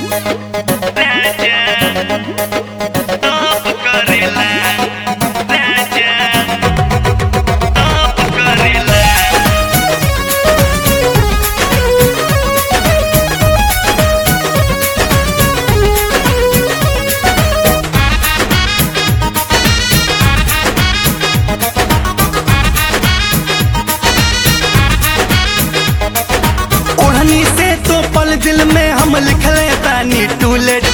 ओढ़नी से तो पल दिल में हम लिखले बानी टूलेट।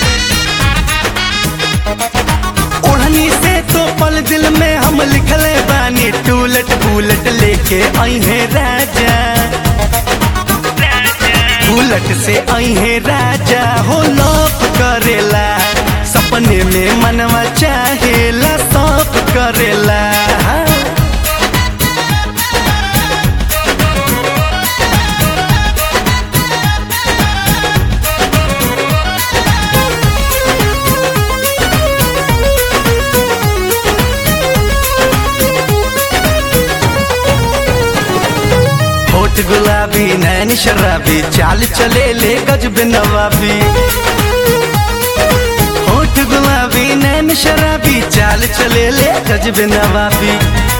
ओढ़नी से तो पल दिल में हम लिखले बानी टूलेट। बुलेट लेके आई है राजा, बुलेट से आई है राजा हो लव करेला। सपने में मनवा चाहेला सब करेला। होठ गुलाबी नैन शराबी चाल चले ले गजब नवाबी। होठ गुलाबी नैन शराबी चाल चले ले गजब नवाबी।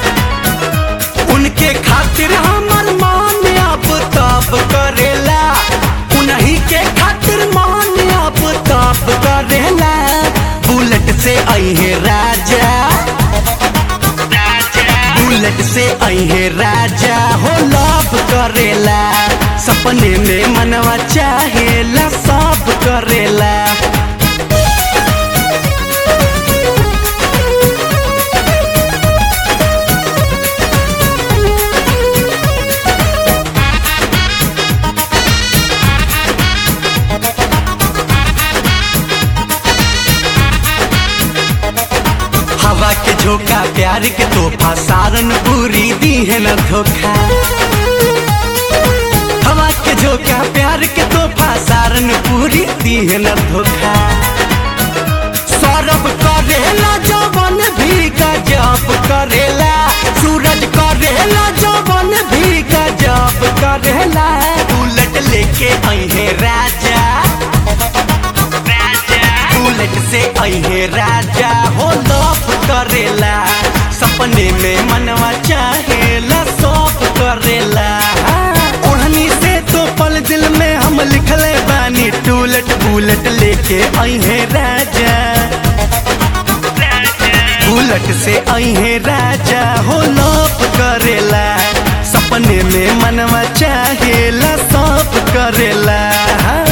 उनके खातिर हमर मान अब ताप करेला। उन्हीं के खातिर मान अब ताप करेला। बुलेट से आई है राजा, बुलेट से आई है राजा हो लव करेला। सपने में मनवा चाहेला सब करेला। हवा के झोंका प्यार के तोहफा सारन पूरी दी है न धोखा। हवा के झोंका प्यार के तोहफा सारन पूरी दी है न धोखा। सौरभ करेला जवन भी गजब करेला। सूरज करेला जवन भी गजब करेला। बुलेट लेके आई है राजा, बुलेट से आई है राजा हो लव करेला। सपने में मनवा चाहेला सब करेला। ओढ़नी से तो पल दिल में हम लिखले बानी टूलेट। बुलेट लेके आई है राजा, बुलेट से आई है राजा हो लव करेला। सपने में मनवा चाहेला सब करेला।